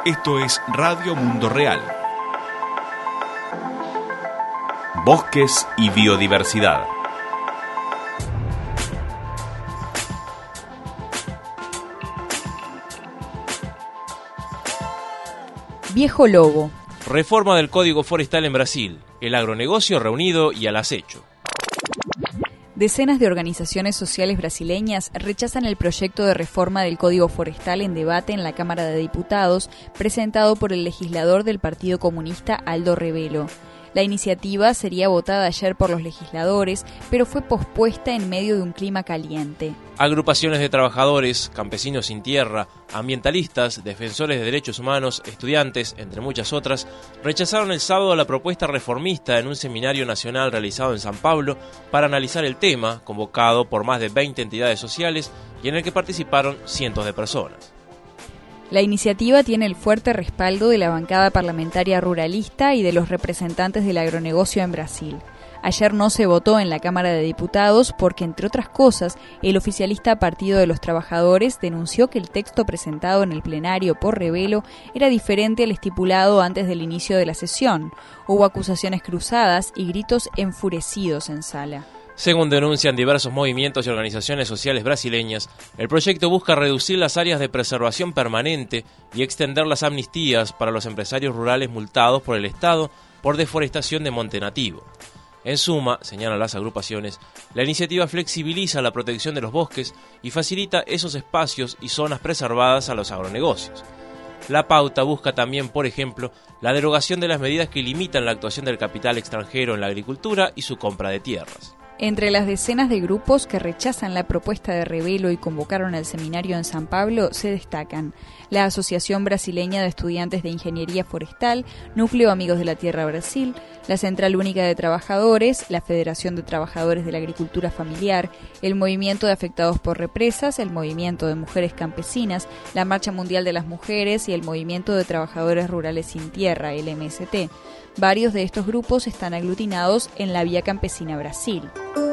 Esto es Radio Mundo Real. Bosques y biodiversidad. Viejo lobo. Reforma del Código Forestal en Brasil. El agronegocio reunido y al acecho. Decenas de organizaciones sociales brasileñas rechazan el proyecto de reforma del Código Forestal en debate en la Cámara de Diputados, presentado por el legislador del Partido Comunista Aldo Rebelo. La iniciativa sería votada ayer por los legisladores, pero fue pospuesta en medio de un clima caliente. Agrupaciones de trabajadores, campesinos sin tierra, ambientalistas, defensores de derechos humanos, estudiantes, entre muchas otras, rechazaron el sábado la propuesta reformista en un seminario nacional realizado en San Pablo para analizar el tema, convocado por más de 20 entidades sociales y en el que participaron cientos de personas. La iniciativa tiene el fuerte respaldo de la bancada parlamentaria ruralista y de los representantes del agronegocio en Brasil. Ayer no se votó en la Cámara de Diputados porque, entre otras cosas, el oficialista Partido de los Trabajadores denunció que el texto presentado en el plenario por Rebelo era diferente al estipulado antes del inicio de la sesión. Hubo acusaciones cruzadas y gritos enfurecidos en sala. Según denuncian diversos movimientos y organizaciones sociales brasileñas, el proyecto busca reducir las áreas de preservación permanente y extender las amnistías para los empresarios rurales multados por el Estado por deforestación de monte nativo. En suma, señalan las agrupaciones, la iniciativa flexibiliza la protección de los bosques y facilita esos espacios y zonas preservadas a los agronegocios. La pauta busca también, por ejemplo, la derogación de las medidas que limitan la actuación del capital extranjero en la agricultura y su compra de tierras. Entre las decenas de grupos que rechazan la propuesta de Rebelo y convocaron al seminario en San Pablo se destacan la Asociación Brasileña de Estudiantes de Ingeniería Forestal, Núcleo Amigos de la Tierra Brasil, la Central Única de Trabajadores, la Federación de Trabajadores de la Agricultura Familiar, el Movimiento de Afectados por Represas, el Movimiento de Mujeres Campesinas, la Marcha Mundial de las Mujeres y el Movimiento de Trabajadores Rurales Sin Tierra, el MST. Varios de estos grupos están aglutinados en la Vía Campesina Brasil.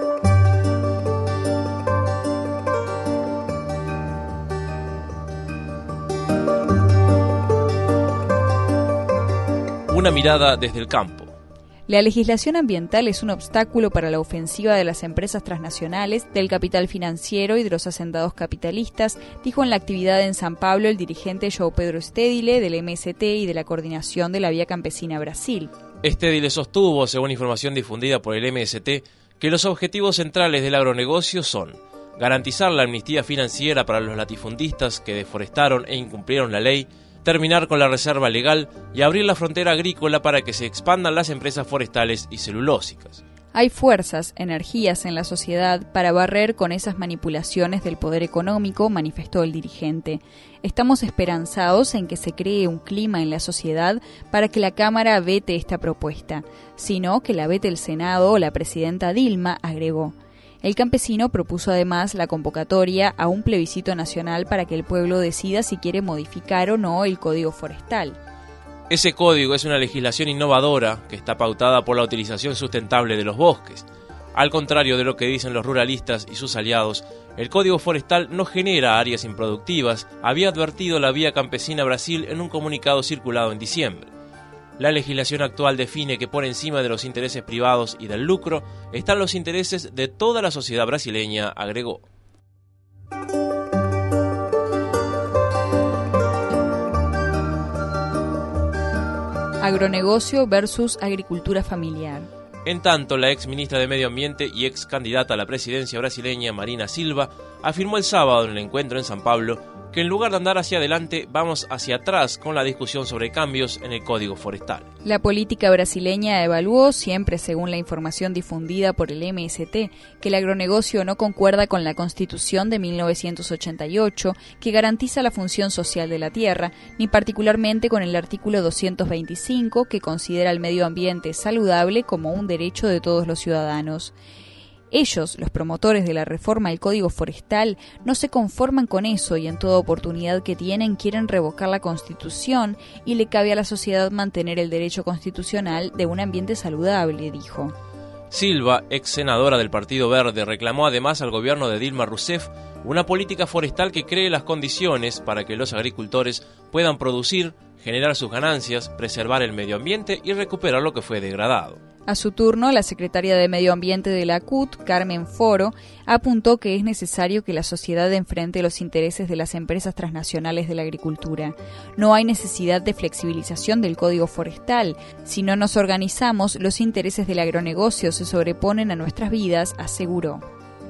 Una mirada desde el campo. La legislación ambiental es un obstáculo para la ofensiva de las empresas transnacionales, del capital financiero y de los hacendados capitalistas, dijo en la actividad en San Pablo el dirigente João Pedro Stedile del MST y de la coordinación de la Vía Campesina Brasil. Stedile sostuvo, según información difundida por el MST, que los objetivos centrales del agronegocio son garantizar la amnistía financiera para los latifundistas que deforestaron e incumplieron la ley, terminar con la reserva legal y abrir la frontera agrícola para que se expandan las empresas forestales y celulósicas. Hay fuerzas, energías en la sociedad para barrer con esas manipulaciones del poder económico, manifestó el dirigente. Estamos esperanzados en que se cree un clima en la sociedad para que la Cámara vete esta propuesta, sino que la vete el Senado o la presidenta Dilma, agregó. El campesino propuso además la convocatoria a un plebiscito nacional para que el pueblo decida si quiere modificar o no el Código Forestal. Ese código es una legislación innovadora que está pautada por la utilización sustentable de los bosques. Al contrario de lo que dicen los ruralistas y sus aliados, el Código Forestal no genera áreas improductivas, había advertido la Vía Campesina Brasil en un comunicado circulado en diciembre. La legislación actual define que por encima de los intereses privados y del lucro están los intereses de toda la sociedad brasileña, agregó. Agronegocio versus agricultura familiar. En tanto, la ex ministra de Medio Ambiente y ex candidata a la presidencia brasileña, Marina Silva, afirmó el sábado en el encuentro en San Pablo que en lugar de andar hacia adelante, vamos hacia atrás con la discusión sobre cambios en el Código Forestal. La política brasileña evaluó, siempre según la información difundida por el MST, que el agronegocio no concuerda con la Constitución de 1988, que garantiza la función social de la tierra, ni particularmente con el artículo 225, que considera el medio ambiente saludable como un derecho de todos los ciudadanos. Ellos, los promotores de la reforma del Código Forestal, no se conforman con eso y en toda oportunidad que tienen quieren revocar la Constitución y le cabe a la sociedad mantener el derecho constitucional de un ambiente saludable, dijo. Silva, ex senadora del Partido Verde, reclamó además al gobierno de Dilma Rousseff una política forestal que cree las condiciones para que los agricultores puedan producir, generar sus ganancias, preservar el medio ambiente y recuperar lo que fue degradado. A su turno, la secretaria de Medio Ambiente de la CUT, Carmen Foro, apuntó que es necesario que la sociedad enfrente los intereses de las empresas transnacionales de la agricultura. No hay necesidad de flexibilización del Código Forestal. Si no nos organizamos, los intereses del agronegocio se sobreponen a nuestras vidas, aseguró.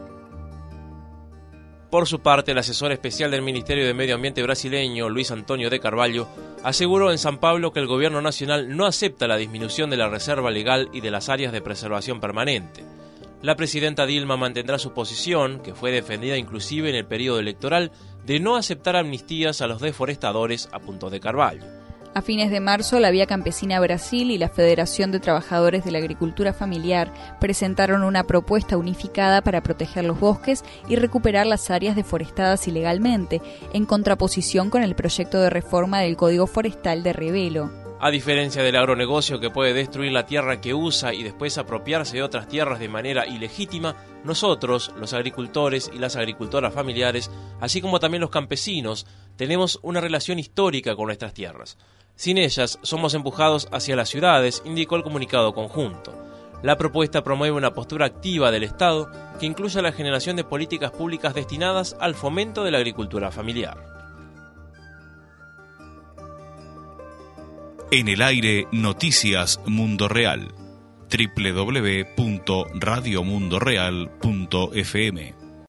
Por su parte, el asesor especial del Ministerio de Medio Ambiente brasileño, Luis Antonio de Carvalho, aseguró en San Pablo que el gobierno nacional no acepta la disminución de la reserva legal y de las áreas de preservación permanente. La presidenta Dilma mantendrá su posición, que fue defendida inclusive en el periodo electoral, de no aceptar amnistías a los deforestadores, apuntó de Carvalho. A fines de marzo, la Vía Campesina Brasil y la Federación de Trabajadores de la Agricultura Familiar presentaron una propuesta unificada para proteger los bosques y recuperar las áreas deforestadas ilegalmente, en contraposición con el proyecto de reforma del Código Forestal de Rebelo. A diferencia del agronegocio que puede destruir la tierra que usa y después apropiarse de otras tierras de manera ilegítima, nosotros, los agricultores y las agricultoras familiares, así como también los campesinos, tenemos una relación histórica con nuestras tierras. Sin ellas, somos empujados hacia las ciudades, indicó el comunicado conjunto. La propuesta promueve una postura activa del Estado que incluya la generación de políticas públicas destinadas al fomento de la agricultura familiar. En el aire, Noticias Mundo Real. www.radiomundoreal.fm